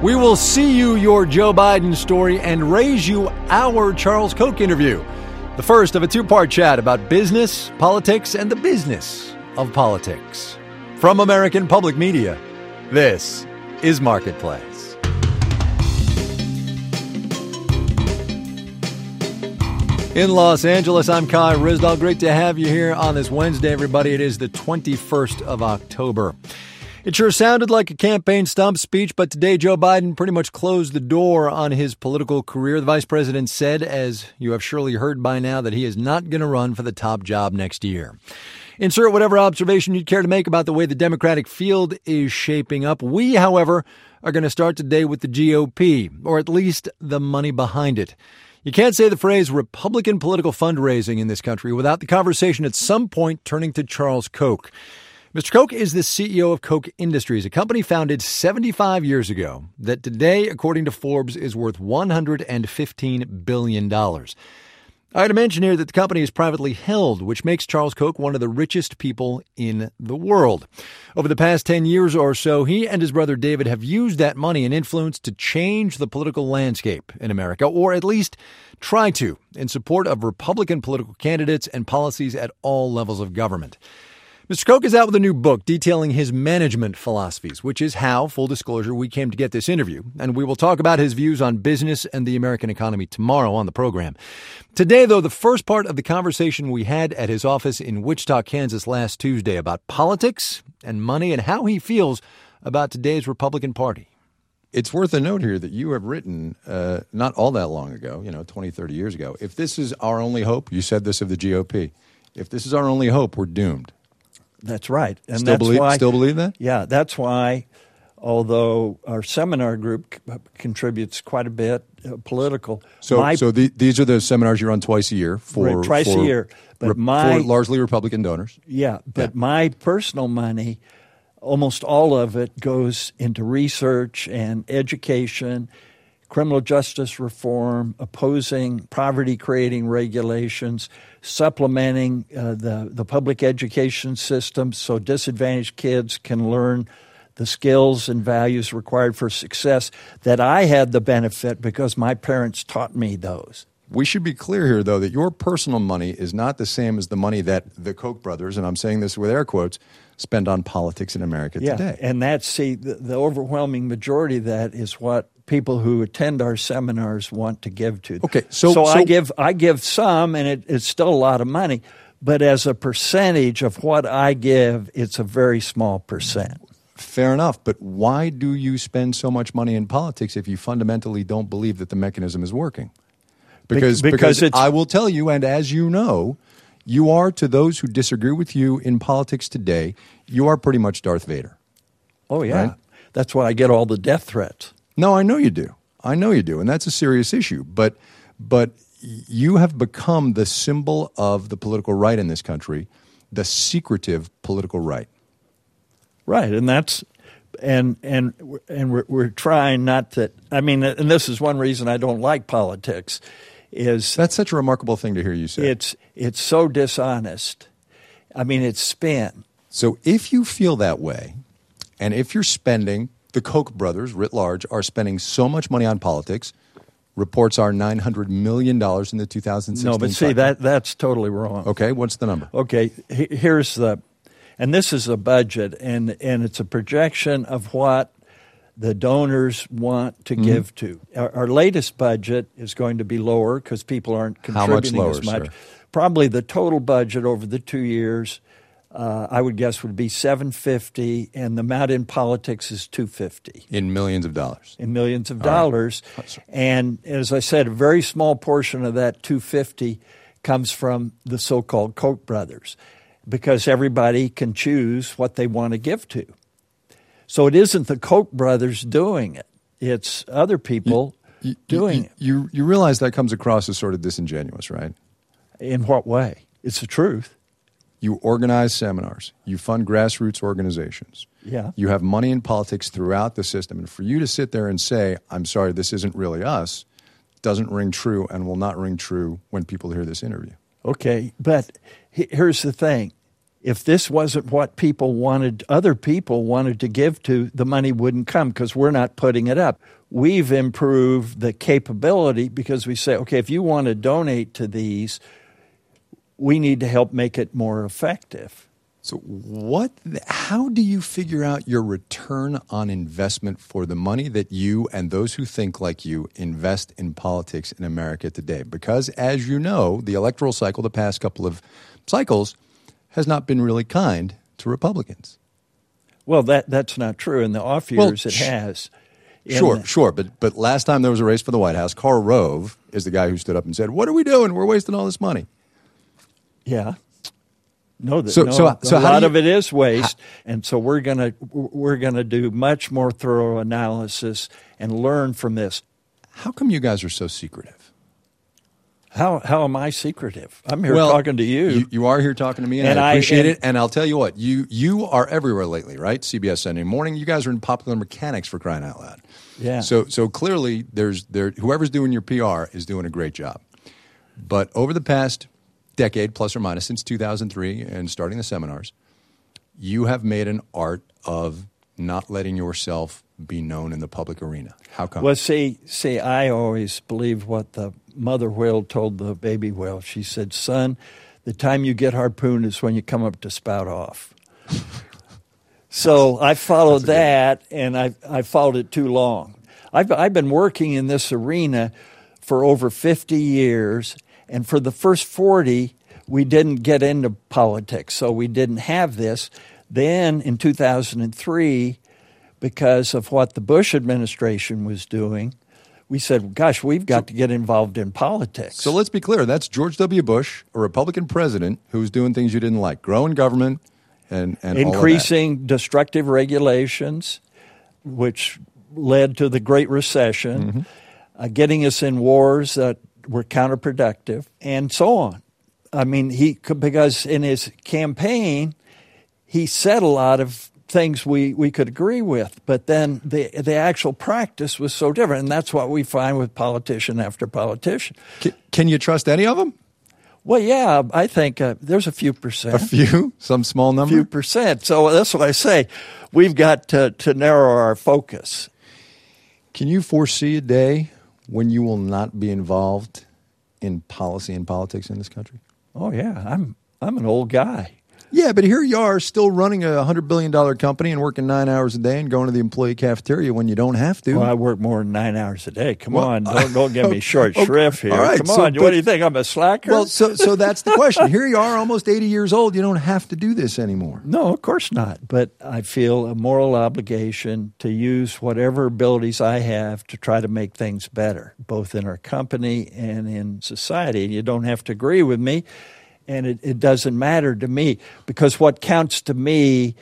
We will see you your Joe Biden story and raise you our Charles Koch interview. The first of a two-part chat about business, politics, and the business of politics. From American Public Media, this is Marketplace. In Los Angeles, I'm Kai Ryssdal. Great to have you here on this Wednesday, everybody. It is the 21st of October. It sure sounded like a campaign stump speech, but today Joe Biden pretty much closed the door on his political career. The vice president said, as you have surely heard by now, that he is not going to run for the top job next year. Insert whatever observation you'd care to make about the way the Democratic field is shaping up. We, however, are going to start today with the GOP, or at least the money behind it. You can't say the phrase Republican political fundraising in this country without the conversation at some point turning to Charles Koch. Mr. Koch is the CEO of Koch Industries, a company founded 75 years ago that today, according to Forbes, is worth $115 billion. I had to mention here that the company is privately held, which makes Charles Koch one of the richest people in the world. Over the past 10 years or so, he and his brother David have used that money and influence to change the political landscape in America, or at least try to, in support of Republican political candidates and policies at all levels of government. Mr. Koch is out with a new book detailing his management philosophies, which is how, full disclosure, we came to get this interview. And we will talk about his views on business and the American economy tomorrow on the program. Today, though, the first part of the conversation we had at his office in Wichita, Kansas last Tuesday about politics and money and how he feels about today's Republican Party. It's worth a note here that you have written not all that long ago, 20, 30 years ago. If this is our only hope, you said this of the GOP, if this is our only hope, we're doomed. That's right. And still believe that? Yeah, that's why, although our seminar group contributes quite a bit political. So these are the seminars you run twice a year for a year, but for largely Republican donors. Yeah, but my personal money, almost all of it goes into research and education, criminal justice reform, opposing poverty-creating regulations, supplementing the public education system so disadvantaged kids can learn the skills and values required for success that I had the benefit because my parents taught me those. We should be clear here, though, that your personal money is not the same as the money that the Koch brothers, and I'm saying this with air quotes, spend on politics in America today. And that's, the overwhelming majority of that is what people who attend our seminars want to give to. Okay, so I give some, and it's still a lot of money, but as a percentage of what I give, it's a very small percent. Fair enough, but why do you spend so much money in politics if you fundamentally don't believe that the mechanism is working? Because I will tell you, and as you know, you are, to those who disagree with you in politics today, you are pretty much Darth Vader. Oh, yeah. Right? That's why I get all the death threats. No, I know you do. And that's a serious issue. But you have become the symbol of the political right in this country, the secretive political right. Right, and that's and we're trying not to. I mean, and this is one reason I don't like politics. That's such a remarkable thing to hear you say. It's so dishonest. I mean, it's spin. So if you feel that way, and if you're spending, the Koch brothers, writ large, are spending so much money on politics. Reports are $900 million in the 2016 No, but see, cycle. that's totally wrong. Okay, what's the number? Okay, here's and this is a budget, and it's a projection of what the donors want to give to. Our latest budget is going to be lower because people aren't contributing lower, as much. sir? Probably the total budget over the 2 years, I would guess, would be $750, and the amount in politics is $250. In millions of dollars. In millions of dollars. Right. And as I said, a very small portion of that $250 comes from the so-called Koch brothers, because everybody can choose what they want to give to. So it isn't the Koch brothers doing it. It's other people doing it. You realize that comes across as sort of disingenuous, right? In what way? It's the truth. You organize seminars. You fund grassroots organizations. Yeah. You have money in politics throughout the system. And for you to sit there and say, I'm sorry, this isn't really us, doesn't ring true and will not ring true when people hear this interview. Okay, but here's the thing. if this wasn't what people wanted, other people wanted to give to, the money wouldn't come because we're not putting it up. We've improved the capability because we say, okay, if you want to donate to these, we need to help make it more effective. So how do you figure out your return on investment for the money that you and those who think like you invest in politics in America today? Because as you know, the electoral cycle, the past couple of cycles, has not been really kind to Republicans. Well, that's not true. In the off years, it has. Sure. But last time there was a race for the White House, Karl Rove is the guy who stood up and said, "What are we doing? We're wasting all this money." Yeah. A lot of it is waste, and so we're gonna do much more thorough analysis and learn from this. How come you guys are so secretive? How am I secretive? I'm here talking to you. You are here talking to me, and I appreciate it. And I'll tell you what, you are everywhere lately, right? CBS Sunday Morning. You guys are in Popular Mechanics, for crying out loud. Yeah. So clearly, whoever's doing your PR is doing a great job. But over the past decade, plus or minus, since 2003 and starting the seminars, you have made an art of not letting yourself be known in the public arena. How come? Well, see, I always believe what the mother whale told the baby whale. She said, "Son, the time you get harpooned is when you come up to spout off." So I followed that, and I followed it too long. I've been working in this arena for over 50 years, and for the first 40, we didn't get into politics, so we didn't have this. Then in 2003, because of what the Bush administration was doing, we said, gosh, we've got to get involved in politics. So let's be clear. That's George W. Bush, a Republican president, who was doing things you didn't like, growing government and increasing all of that. Destructive regulations, which led to the Great Recession, getting us in wars that were counterproductive, and so on. I mean, because in his campaign, he said a lot of things we could agree with, but then the actual practice was so different, and that's what we find with politician after politician. Can you trust any of them? Well, yeah, I think there's a few percent. A few? Some small number? A few percent. So that's what I say. We've got to narrow our focus. Can you foresee a day when you will not be involved in policy and politics in this country? Oh, yeah. I'm an old guy. Yeah, but here you are still running a $100 billion company and working 9 hours a day and going to the employee cafeteria when you don't have to. Well, I work more than 9 hours a day. Come on, don't give me short shrift here. All right, Come on, what do you think? I'm a slacker? Well, so that's the question. Here you are, almost 80 years old. You don't have to do this anymore. No, of course not. But I feel a moral obligation to use whatever abilities I have to try to make things better, both in our company and in society. You don't have to agree with me. And it doesn't matter to me, because what counts to me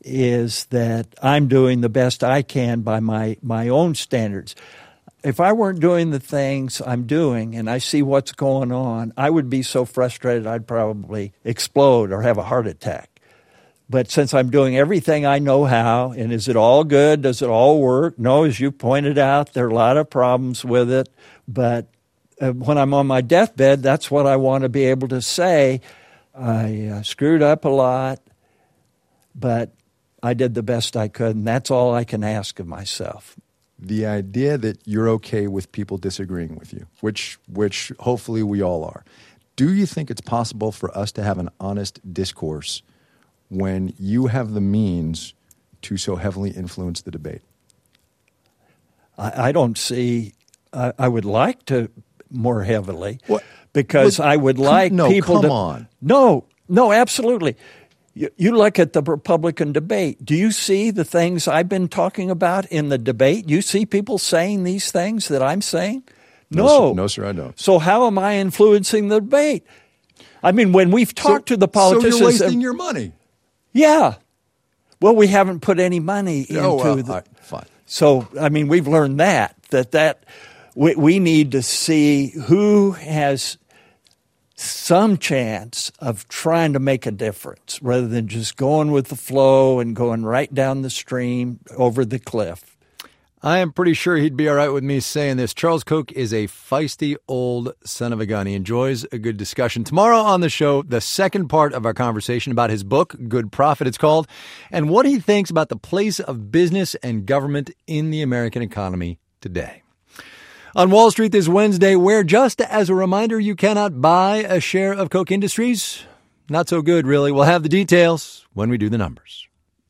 is that I'm doing the best I can by my own standards. If I weren't doing the things I'm doing and I see what's going on, I would be so frustrated I'd probably explode or have a heart attack. But since I'm doing everything I know how, and is it all good? Does it all work? No, as you pointed out, there are a lot of problems with it, but when I'm on my deathbed, that's what I want to be able to say. I screwed up a lot, but I did the best I could, and that's all I can ask of myself. The idea that you're okay with people disagreeing with you, which hopefully we all are, do you think it's possible for us to have an honest discourse when you have the means to so heavily influence the debate? I don't see. I would like to more heavily, because I would like people to... Come on. No, absolutely. You look at the Republican debate. Do you see the things I've been talking about in the debate? You see people saying these things that I'm saying? No, sir, I don't. So how am I influencing the debate? I mean, when we've talked to the politicians... So you're wasting your money. Yeah. Well, we haven't put any money into fine. So, I mean, we've learned that we need to see who has some chance of trying to make a difference rather than just going with the flow and going right down the stream over the cliff. I am pretty sure he'd be all right with me saying this. Charles Koch is a feisty old son of a gun. He enjoys a good discussion. Tomorrow on the show, the second part of our conversation about his book, Good Profit it's called, and what he thinks about the place of business and government in the American economy today. On Wall Street this Wednesday, where just as a reminder, you cannot buy a share of Koch Industries. Not so good, really. We'll have the details when we do the numbers.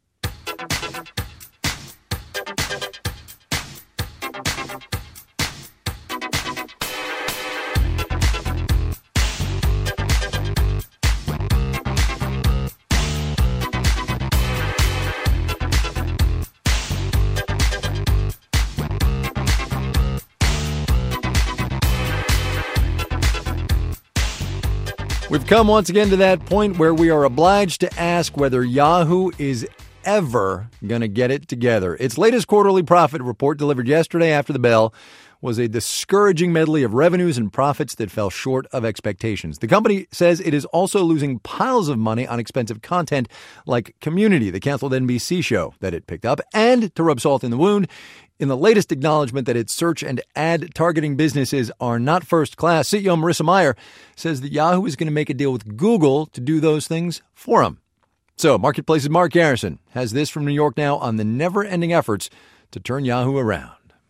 We've come once again to that point where we are obliged to ask whether Yahoo is ever going to get it together. Its latest quarterly profit report, delivered yesterday after the bell, was a discouraging medley of revenues and profits that fell short of expectations. The company says it is also losing piles of money on expensive content like Community, the canceled NBC show that it picked up, and to rub salt in the wound, in the latest acknowledgement that its search and ad targeting businesses are not first class, CEO Marissa Mayer says that Yahoo is going to make a deal with Google to do those things for them. So, Marketplace's Mark Garrison has this from New York Now on the never-ending efforts to turn Yahoo around.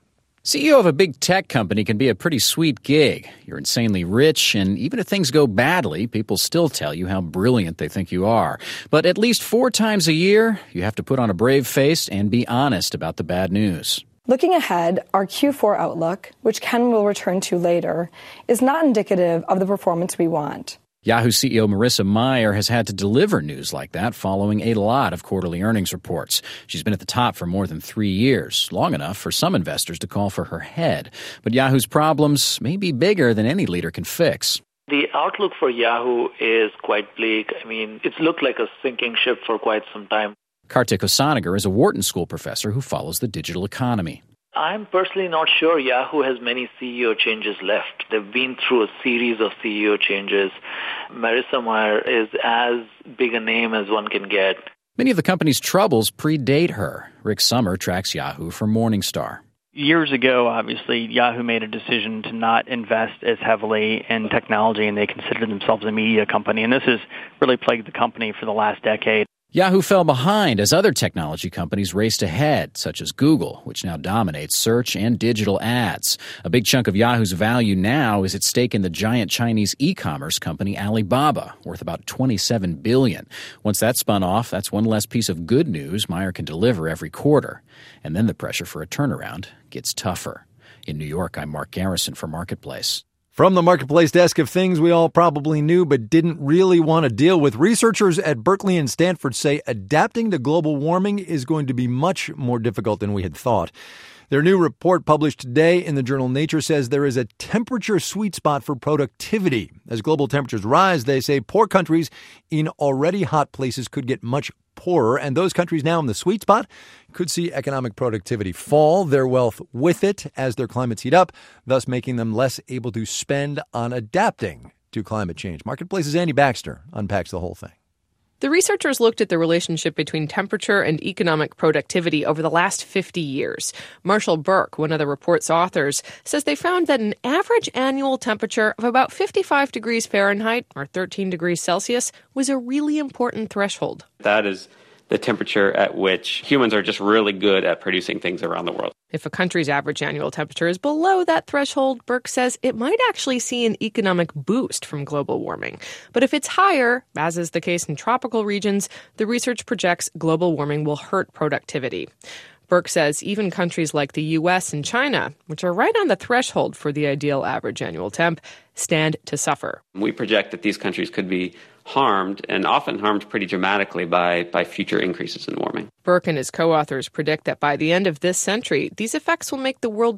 CEO of a big tech company can be a pretty sweet gig. You're insanely rich, and even if things go badly, people still tell you how brilliant they think you are. But at least 4 times a year, you have to put on a brave face and be honest about the bad news. Looking ahead, our Q4 outlook, which Ken will return to later, is not indicative of the performance we want. Yahoo CEO Marissa Mayer has had to deliver news like that following a lot of quarterly earnings reports. She's been at the top for more than 3 years, long enough for some investors to call for her head. But Yahoo's problems may be bigger than any leader can fix. The outlook for Yahoo is quite bleak. I mean, it's looked like a sinking ship for quite some time. Kartik Hosanagar is a Wharton School professor who follows the digital economy. I'm personally not sure Yahoo has many CEO changes left. They've been through a series of CEO changes. Marissa Mayer is as big a name as one can get. Many of the company's troubles predate her. Rick Sommer tracks Yahoo for Morningstar. Years ago, obviously, Yahoo made a decision to not invest as heavily in technology, and they considered themselves a media company. And this has really plagued the company for the last decade. Yahoo fell behind as other technology companies raced ahead, such as Google, which now dominates search and digital ads. A big chunk of Yahoo's value now is its stake in the giant Chinese e-commerce company Alibaba, worth about $27 billion. Once that's spun off, that's one less piece of good news Mayer can deliver every quarter. And then the pressure for a turnaround gets tougher. In New York, I'm Mark Garrison for Marketplace. From the Marketplace desk of things we all probably knew but didn't really want to deal with, researchers at Berkeley and Stanford say adapting to global warming is going to be much more difficult than we had thought. Their new report published today in the journal Nature says there is a temperature sweet spot for productivity. As global temperatures rise, they say poor countries in already hot places could get much poorer, and those countries now in the sweet spot could see economic productivity fall, their wealth with it as their climates heat up, thus making them less able to spend on adapting to climate change. Marketplace's Andy Baxter unpacks the whole thing. The researchers looked at the relationship between temperature and economic productivity over the last 50 years. Marshall Burke, one of the report's authors, says they found that an average annual temperature of about 55 degrees Fahrenheit, or 13 degrees Celsius, was a really important threshold. That is the temperature at which humans are just really good at producing things around the world. If a country's average annual temperature is below that threshold, Burke says it might actually see an economic boost from global warming. But if it's higher, as is the case in tropical regions, the research projects global warming will hurt productivity. Burke says even countries like the U.S. and China, which are right on the threshold for the ideal average annual temp, stand to suffer. We project that these countries could be harmed, and often harmed pretty dramatically by future increases in warming. Burke and his co-authors predict that by the end of this century, these effects will make the world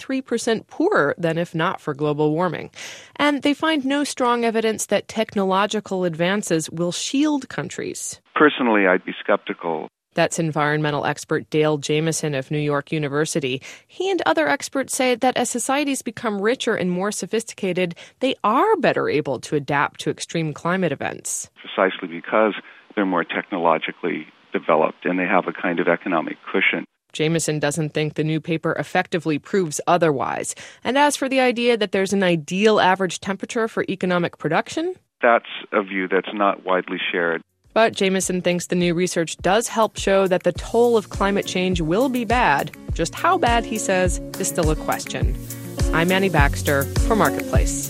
23% poorer than if not for global warming. And they find no strong evidence that technological advances will shield countries. Personally, I'd be skeptical. That's environmental expert Dale Jamieson of New York University. He and other experts say that as societies become richer and more sophisticated, they are better able to adapt to extreme climate events. Precisely because they're more technologically developed and they have a kind of economic cushion. Jameson doesn't think the new paper effectively proves otherwise. And as for the idea that there's an ideal average temperature for economic production, that's a view that's not widely shared. But Jameson thinks the new research does help show that the toll of climate change will be bad. Just how bad, he says, is still a question. I'm Annie Baxter for Marketplace.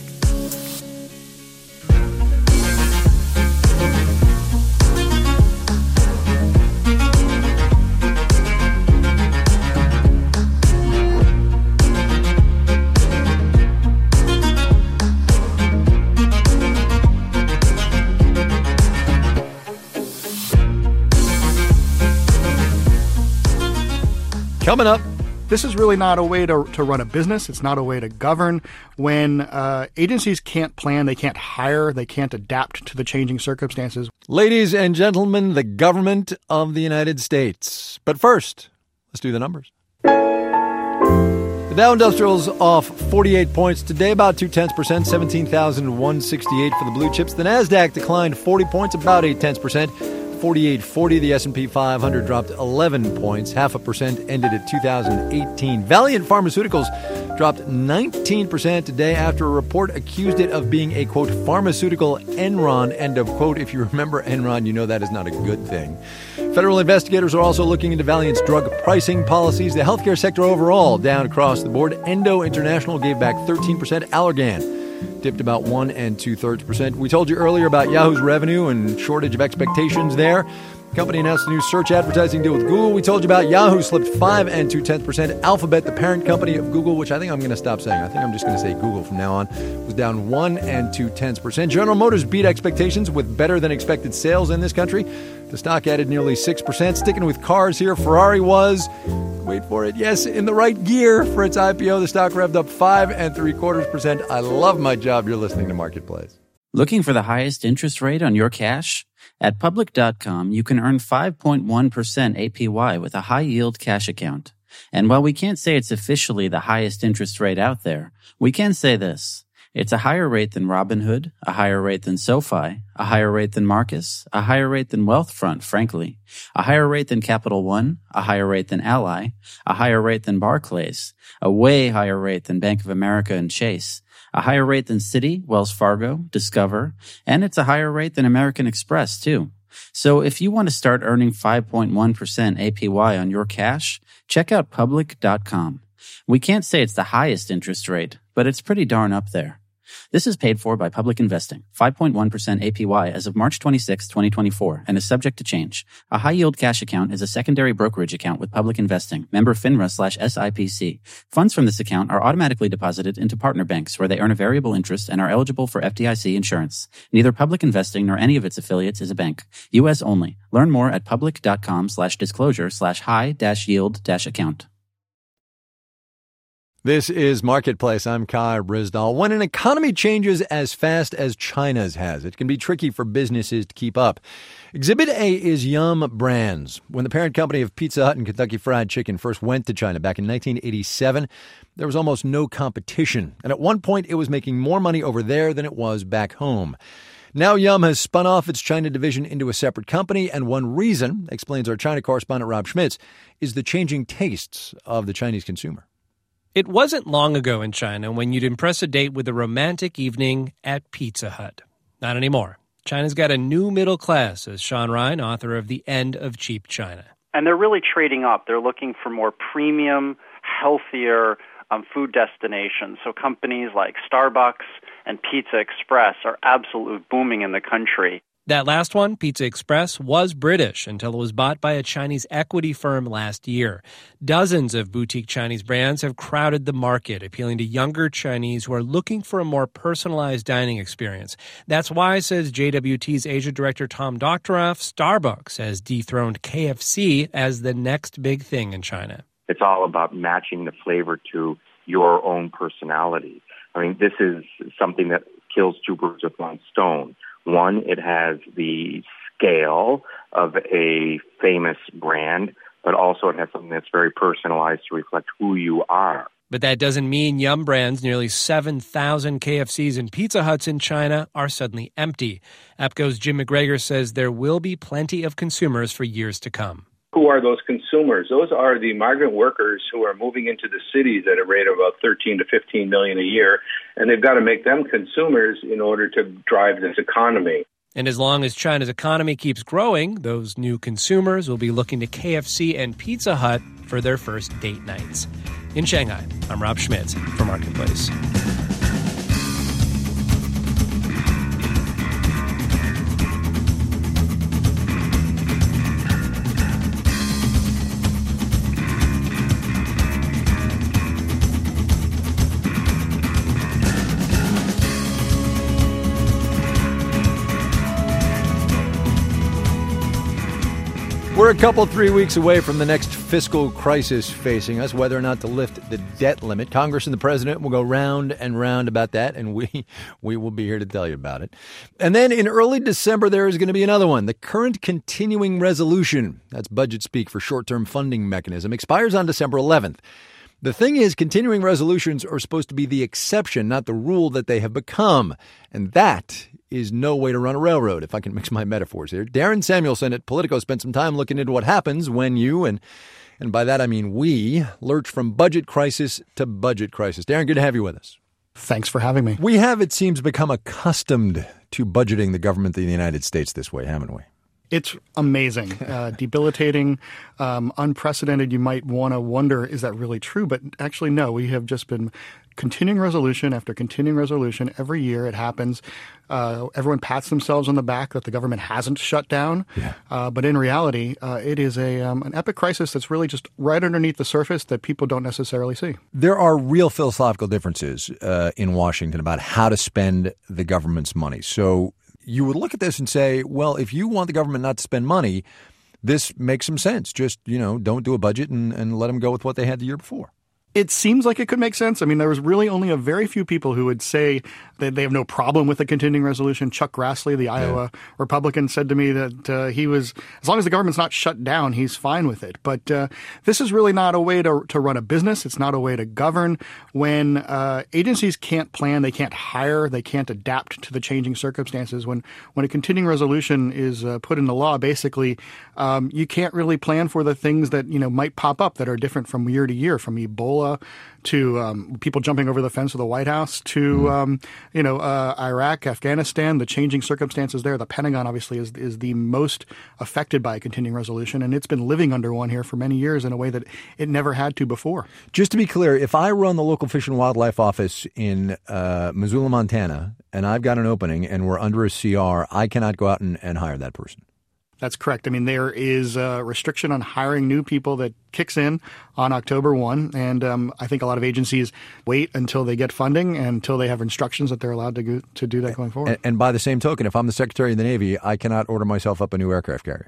Coming up. This is really not a way to run a business. It's not a way to govern. When agencies can't plan, they can't hire, they can't adapt to the changing circumstances. Ladies and gentlemen, the government of the United States. But first, let's do the numbers. The Dow Industrial's off 48 points today, about 0.2%, 17,168 for the blue chips. The Nasdaq declined 40 points, about 0.8%. 48.40. The S&P 500 dropped 11 points, 0.5%, ended at 2018. Valeant Pharmaceuticals dropped 19% today after a report accused it of being a, quote, pharmaceutical Enron, end of quote. If you remember Enron, you know that is not a good thing. Federal investigators are also looking into Valeant's drug pricing policies. The healthcare sector overall down across the board. Endo International gave back 13%. Allergan dipped about 1 2/3%. We told you earlier about Yahoo's revenue and shortage of expectations there. The company announced a new search advertising deal with Google. We told you about Yahoo slipped 5 2/10%. Alphabet, the parent company of Google, which I think I'm going to stop saying. I think I'm just going to say Google from now on, was down 1 2/10%. General Motors beat expectations with better than expected sales in this country. The stock added nearly 6%. Sticking with cars here, Ferrari was, wait for it, yes, in the right gear for its IPO. The stock revved up 5 3/4%. I love my job. You're listening to Marketplace. Looking for the highest interest rate on your cash? At Public.com, you can earn 5.1% APY with a high-yield cash account. And while we can't say it's officially the highest interest rate out there, we can say this. It's a higher rate than Robinhood, a higher rate than SoFi, a higher rate than Marcus, a higher rate than Wealthfront, frankly, a higher rate than Capital One, a higher rate than Ally, a higher rate than Barclays, a way higher rate than Bank of America and Chase, a higher rate than Citi, Wells Fargo, Discover, and it's a higher rate than American Express, too. So if you want to start earning 5.1% APY on your cash, check out Public.com. We can't say it's the highest interest rate, but it's pretty darn up there. This is paid for by Public Investing, 5.1% APY as of March 26, 2024, and is subject to change. A high-yield cash account is a secondary brokerage account with Public Investing, member FINRA/SIPC. Funds from this account are automatically deposited into partner banks where they earn a variable interest and are eligible for FDIC insurance. Neither Public Investing nor any of its affiliates is a bank. U.S. only. Learn more at public.com/disclosure/high-yield-account. This is Marketplace. I'm Kai Ryssdal. When an economy changes as fast as China's has, it can be tricky for businesses to keep up. Exhibit A is Yum Brands. When the parent company of Pizza Hut and Kentucky Fried Chicken first went to China back in 1987, there was almost no competition. And at one point, it was making more money over there than it was back home. Now Yum has spun off its China division into a separate company, and one reason, explains our China correspondent Rob Schmitz, is the changing tastes of the Chinese consumer. It wasn't long ago in China when you'd impress a date with a romantic evening at Pizza Hut. Not anymore. China's got a new middle class, says Sean Ryan, author of The End of Cheap China. And they're really trading up. They're looking for more premium, healthier food destinations. So companies like Starbucks and Pizza Express are absolutely booming in the country. That last one, Pizza Express, was British until it was bought by a Chinese equity firm last year. Dozens of boutique Chinese brands have crowded the market, appealing to younger Chinese who are looking for a more personalized dining experience. That's why, says JWT's Asia Director Tom Doctoroff, Starbucks has dethroned KFC as the next big thing in China. It's all about matching the flavor to your own personality. I mean, this is something that kills two birds with one stone. One, it has the scale of a famous brand, but also it has something that's very personalized to reflect who you are. But that doesn't mean Yum Brands' nearly 7,000 KFCs and Pizza Huts in China are suddenly empty. EPCO's Jim McGregor says there will be plenty of consumers for years to come. Who are those consumers? Those are the migrant workers who are moving into the cities at a rate of about 13 to 15 million a year, and they've got to make them consumers in order to drive this economy. And as long as China's economy keeps growing, those new consumers will be looking to KFC and Pizza Hut for their first date nights. In Shanghai, I'm Rob Schmitz for Marketplace. We're a couple, 3 weeks away from the next fiscal crisis facing us, whether or not to lift the debt limit. Congress and the president will go round and round about that, and we will be here to tell you about it. And then in early December, there is going to be another one. The current continuing resolution, that's budget speak for short-term funding mechanism, expires on December 11th. The thing is, continuing resolutions are supposed to be the exception, not the rule that they have become. And that is no way to run a railroad, if I can mix my metaphors here. Darren Samuelson at Politico spent some time looking into what happens when you, and by that I mean we, lurch from budget crisis to budget crisis. Darren, good to have you with us. Thanks for having me. We have, it seems, become accustomed to budgeting the government of the United States this way, haven't we? It's amazing, debilitating, unprecedented. You might want to wonder, is that really true? But actually, no, we have just been continuing resolution after continuing resolution. Every year it happens. Everyone pats themselves on the back that the government hasn't shut down. Yeah. But in reality, it is an epic crisis that's really just right underneath the surface that people don't necessarily see. There are real philosophical differences in Washington about how to spend the government's money. So you would look at this and say, well, if you want the government not to spend money, this makes some sense. Just, don't do a budget and let them go with what they had the year before. It seems like it could make sense. I mean, there was really only a very few people who would say that they have no problem with the continuing resolution. Chuck Grassley, the Iowa Republican, said to me that he was, as long as the government's not shut down, he's fine with it. But this is really not a way to run a business. It's not a way to govern. When agencies can't plan, they can't hire, they can't adapt to the changing circumstances. When a continuing resolution is put into law, basically, you can't really plan for the things that might pop up that are different from year to year, from Ebola to people jumping over the fence of the White House to Iraq, Afghanistan, the changing circumstances there. The Pentagon obviously is the most affected by a continuing resolution, and it's been living under one here for many years in a way that it never had to before. Just to be clear, if I run the local Fish and Wildlife office in Missoula, Montana, and I've got an opening and we're under a CR, I cannot go out and hire that person. That's correct. I mean, there is a restriction on hiring new people that kicks in on October 1. And I think a lot of agencies wait until they get funding and until they have instructions that they're allowed to do that going forward. And by the same token, if I'm the Secretary of the Navy, I cannot order myself up a new aircraft carrier.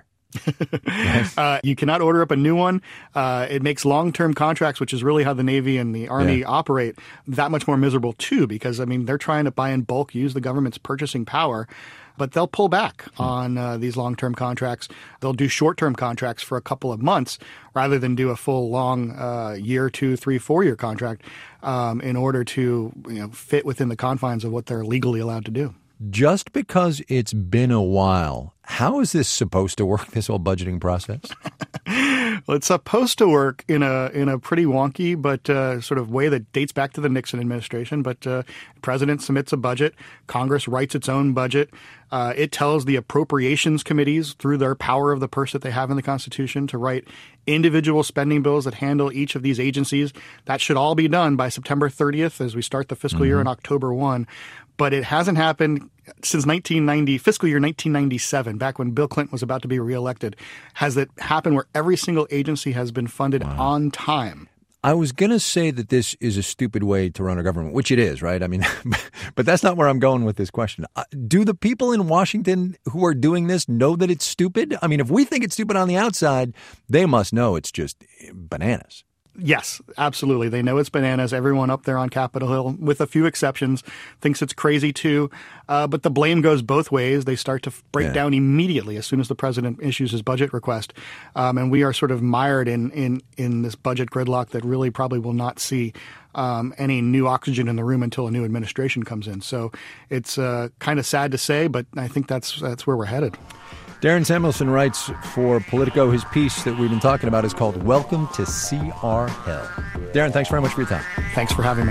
Yes. You cannot order up a new one. It makes long-term contracts, which is really how the Navy and the Army operate, that much more miserable too, because, they're trying to buy in bulk, use the government's purchasing power. But they'll pull back on these long-term contracts. They'll do short-term contracts for a couple of months rather than do a full long year, 2, 3, 4-year contract in order to fit within the confines of what they're legally allowed to do. Just because it's been a while, how is this supposed to work, this whole budgeting process? Well, it's supposed to work in a pretty wonky but sort of way that dates back to the Nixon administration. But the president submits a budget. Congress writes its own budget. It tells the appropriations committees, through their power of the purse that they have in the Constitution, to write individual spending bills that handle each of these agencies. That should all be done by September 30th as we start the fiscal year on October 1. But it hasn't happened since fiscal year 1997, back when Bill Clinton was about to be reelected. Has it happened where every single agency has been funded on time? I was going to say that this is a stupid way to run a government, which it is, right? But that's not where I'm going with this question. Do the people in Washington who are doing this know that it's stupid? If we think it's stupid on the outside, they must know it's just bananas. Yes, absolutely. They know it's bananas. Everyone up there on Capitol Hill, with a few exceptions, thinks it's crazy too. But the blame goes both ways. They start to break down immediately as soon as the president issues his budget request. And we are sort of mired in this budget gridlock that really probably will not see any new oxygen in the room until a new administration comes in. So it's kind of sad to say, but I think that's where we're headed. Darren Samuelson writes for Politico. His piece that we've been talking about is called Welcome to CR Hell. Darren, thanks very much for your time. Thanks for having me.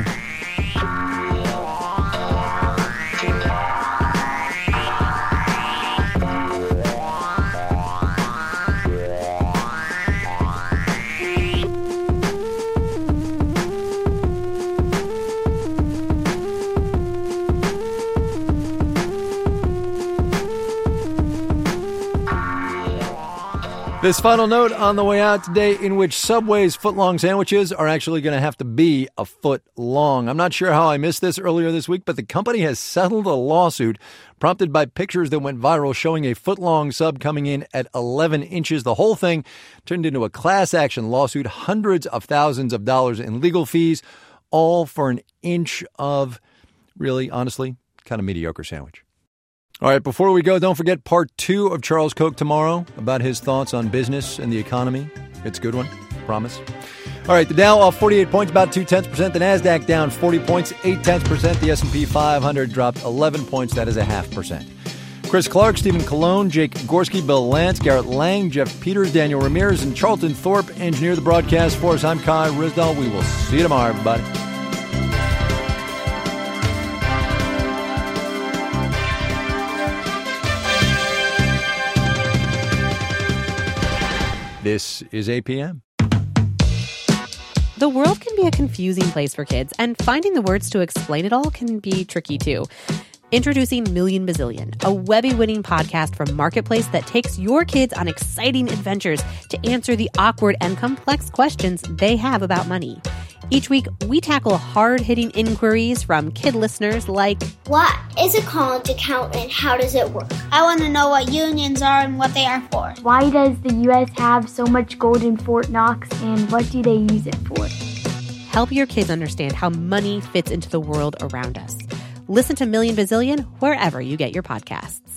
This final note on the way out today, in which Subway's foot-long sandwiches are actually going to have to be a foot long. I'm not sure how I missed this earlier this week, but the company has settled a lawsuit prompted by pictures that went viral showing a foot-long sub coming in at 11 inches. The whole thing turned into a class action lawsuit, hundreds of thousands of dollars in legal fees, all for an inch of really, honestly, kind of mediocre sandwich. All right, before we go, don't forget part 2 of Charles Koch tomorrow about his thoughts on business and the economy. It's a good one, promise. All right, the Dow off 48 points, about 0.2%. The NASDAQ down 40 points, 0.8%. The S&P 500 dropped 11 points. That is 0.5%. Chris Clark, Stephen Colon, Jake Gorski, Bill Lance, Garrett Lang, Jeff Peters, Daniel Ramirez, and Charlton Thorpe engineer the broadcast for us. I'm Kai Ryssdal. We will see you tomorrow, everybody. This is APM. The world can be a confusing place for kids, and finding the words to explain it all can be tricky too. Introducing Million Bazillion, a Webby-winning podcast from Marketplace that takes your kids on exciting adventures to answer the awkward and complex questions they have about money. Each week, we tackle hard-hitting inquiries from kid listeners like, what is a college account and how does it work? I want to know what unions are and what they are for. Why does the U.S. have so much gold in Fort Knox and what do they use it for? Help your kids understand how money fits into the world around us. Listen to Million Bazillion wherever you get your podcasts.